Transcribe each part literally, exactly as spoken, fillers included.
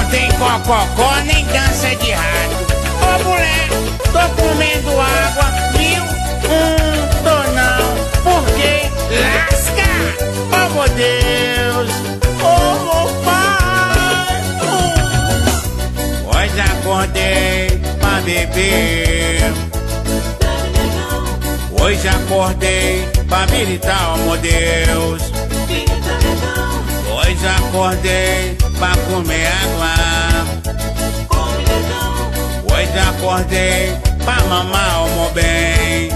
não tem cococó nem dança de rato. Ô mulher, tô comendo água, viu? Hum, tô não, por quê? Lasca! Oh meu Deus! Oh meu pai! Hum. Hoje acordei pra beber. Hoje acordei pra militar, oh meu Deus. Hoje acordei pra comer água. Hoje acordei pra mamar, oh meu bem.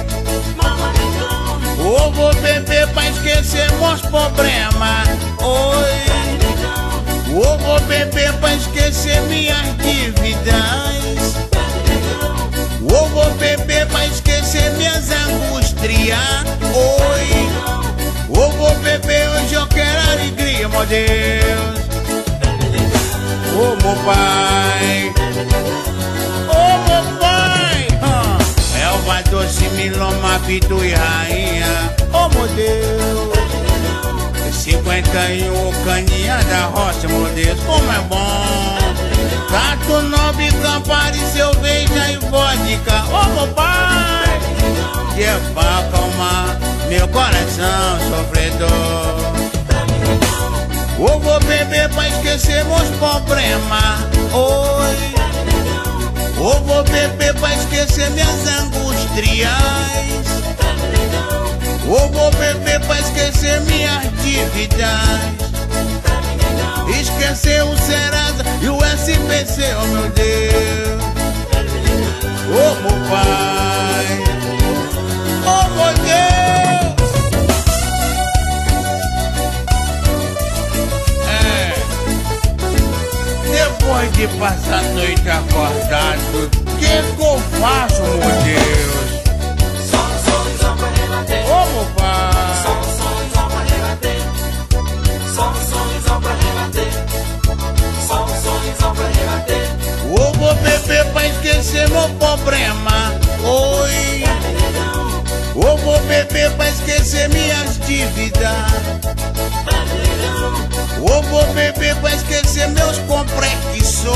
Eu vou beber pra esquecer meus problemas. Oi. Eu vou beber pra esquecer minhas dívidas. Eu vou beber pra esquecer minhas angústias. Oi. Eu vou beber, hoje eu quero alegria, meu Deus. Ô oh, meu pai, ô oh, meu pai, uh. Elva doce, miloma, pitu e rainha. Ô oh, meu Deus. cinquenta e um caninha da roça, meu Deus, como é bom. Gato nobre, campari, cerveja e vodka. Ô oh, meu pai, que é pra acalmar meu coração sofredor. Eu vou beber pra esquecer meus problemas. Oi. Eu vou beber pra esquecer minhas angústias. Eu vou beber pra esquecer minhas dívidas. Esquecer o Serasa e o S B C, oh meu Deus. Oh meu pai, oh meu Deus. É, depois de passar a noite acordado, o que que eu faço, meu Deus? Ô meu pai, Só sonhos só pra rebater. Só sonhos só pra rebater. Só sonhos só pra rebater. eu vou beber pra esquecer meu problema. Oi. Eu vou beber pra esquecer minhas dívidas. Eu vou beber pra esquecer meus complexos.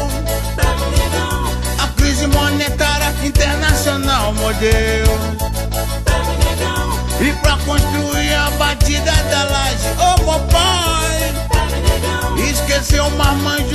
A crise monetária internacional, meu Deus. E pra construir a batida da laje, ô oh, meu pai, esqueceu o marmanjo